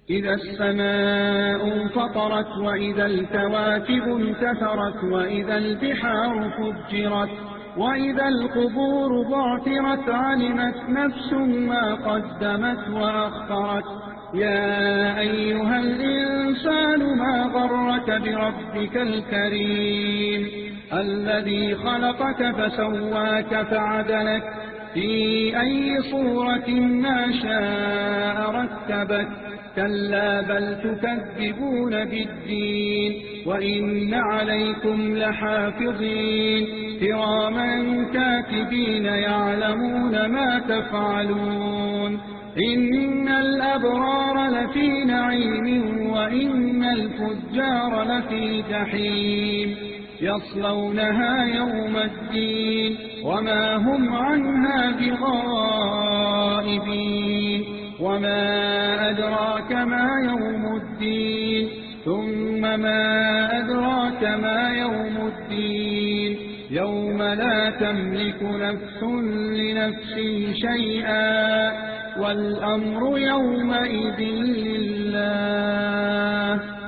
إذا السماء انفطرت وإذا الكواكب انتثرت وإذا البحار فجرت وإذا القبور بعثرت علمت نفس ما قدمت وأخرت. يا أيها الإنسان ما غرك بربك الكريم الذي خلقك فسواك فعدلك في أي صورة ما شاء ركبك. كلا بل تكذبون بالدين وإن عليكم لحافظين كراما كاتبين يعلمون ما تفعلون. إن الأبرار لفي نعيم وإن الفجار لفي جحيم يصلونها يوم الدين وما هم عنها بغائبين. وما أدراك ما يوم الدين ثم ما أدراك ما يوم الدين يوم لا تملك نفس لنفس شيئا والأمر يومئذ لله.